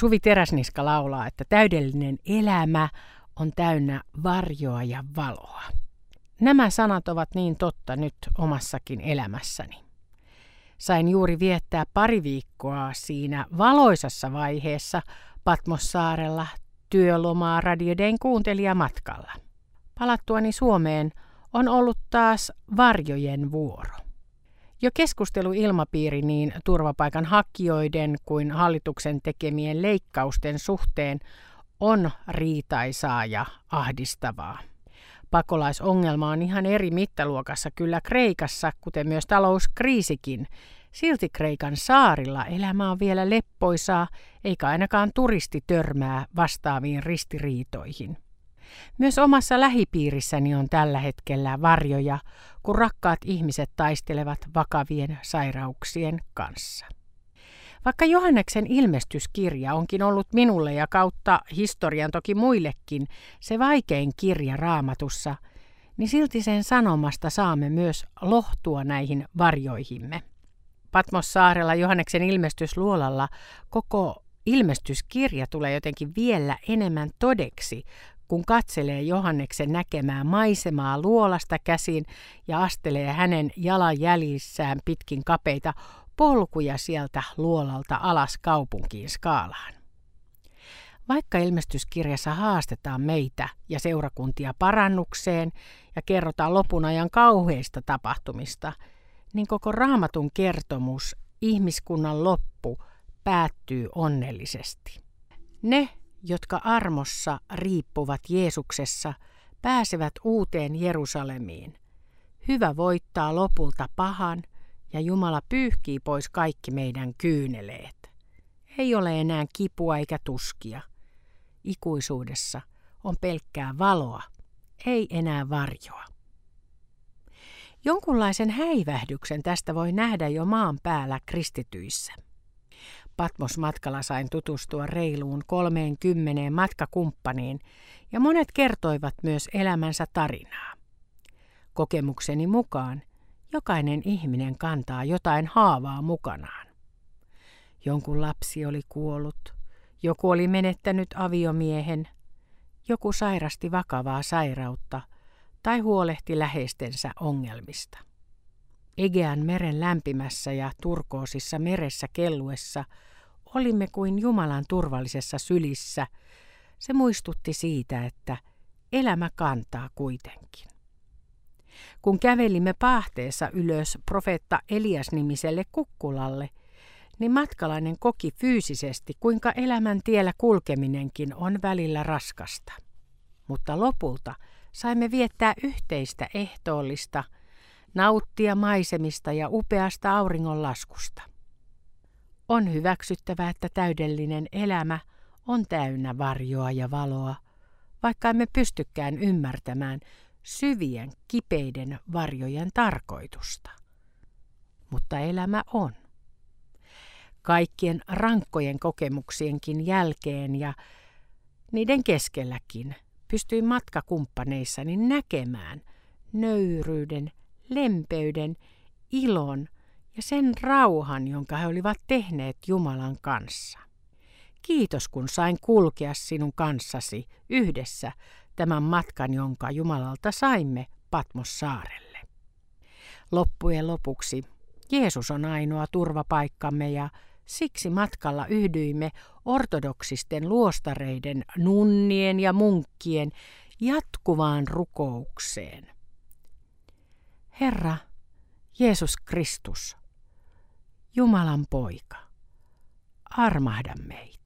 Suvi Teräsniska laulaa, että täydellinen elämä on täynnä varjoa ja valoa. Nämä sanat ovat niin totta nyt omassakin elämässäni. Sain juuri viettää pari viikkoa siinä valoisassa vaiheessa Patmossaarella työlomaa Radio Dayn kuuntelijamatkalla. Palattuani Suomeen on ollut taas varjojen vuoro. Jo keskusteluilmapiiri niin turvapaikan hakijoiden kuin hallituksen tekemien leikkausten suhteen on riitaisaa ja ahdistavaa. Pakolaisongelma on ihan eri mittaluokassa kyllä Kreikassa, kuten myös talouskriisikin. Silti Kreikan saarilla elämä on vielä leppoisaa, eikä ainakaan turisti törmää vastaaviin ristiriitoihin. Myös omassa lähipiirissäni on tällä hetkellä varjoja, kun rakkaat ihmiset taistelevat vakavien sairauksien kanssa. Vaikka Johanneksen ilmestyskirja onkin ollut minulle ja kautta historian toki muillekin se vaikein kirja Raamatussa, niin silti sen sanomasta saamme myös lohtua näihin varjoihimme. Patmossaarella Johanneksen ilmestysluolalla koko ilmestyskirja tulee jotenkin vielä enemmän todeksi, kun katselee Johanneksen näkemää maisemaa luolasta käsin ja astelee hänen jalanjäljissään pitkin kapeita polkuja sieltä luolalta alas kaupunkiin Skaalaan. Vaikka ilmestyskirjassa haastetaan meitä ja seurakuntia parannukseen ja kerrotaan lopun ajan kauheista tapahtumista, niin koko Raamatun kertomus, ihmiskunnan loppu, päättyy onnellisesti. Ne, jotka armossa riippuvat Jeesuksessa, pääsevät uuteen Jerusalemiin. Hyvä voittaa lopulta pahan ja Jumala pyyhkii pois kaikki meidän kyyneleet. Ei ole enää kipua eikä tuskia. Ikuisuudessa on pelkkää valoa, ei enää varjoa. Jonkunlaisen häivähdyksen tästä voi nähdä jo maan päällä kristityissä. Patmos-matkalla sain tutustua reiluun 30 matkakumppaniin ja monet kertoivat myös elämänsä tarinaa. Kokemukseni mukaan jokainen ihminen kantaa jotain haavaa mukanaan. Jonkun lapsi oli kuollut, joku oli menettänyt aviomiehen, joku sairasti vakavaa sairautta tai huolehti läheistensä ongelmista. Egean meren lämpimässä ja turkoosissa meressä kelluessa olimme kuin Jumalan turvallisessa sylissä. Se muistutti siitä, että elämä kantaa kuitenkin. Kun kävelimme Paahteessa ylös profeetta Elias-nimiselle kukkulalle, niin matkalainen koki fyysisesti, kuinka elämän tiellä kulkeminenkin on välillä raskasta. Mutta lopulta saimme viettää yhteistä ehtoollista, nauttia maisemista ja upeasta auringonlaskusta. On hyväksyttävä, että täydellinen elämä on täynnä varjoa ja valoa, vaikka emme pystykään ymmärtämään syvien, kipeiden varjojen tarkoitusta. Mutta elämä on. Kaikkien rankkojen kokemuksienkin jälkeen ja niiden keskelläkin pystyin matkakumppaneissani näkemään nöyryyden, lempeyden, ilon ja sen rauhan, jonka he olivat tehneet Jumalan kanssa. Kiitos, kun sain kulkea sinun kanssasi yhdessä tämän matkan, jonka Jumalalta saimme Patmossaarelle. Loppujen lopuksi Jeesus on ainoa turvapaikkamme ja siksi matkalla yhdyimme ortodoksisten luostareiden, nunnien ja munkkien jatkuvaan rukoukseen. Herra, Jeesus Kristus, Jumalan poika, armahda meitä.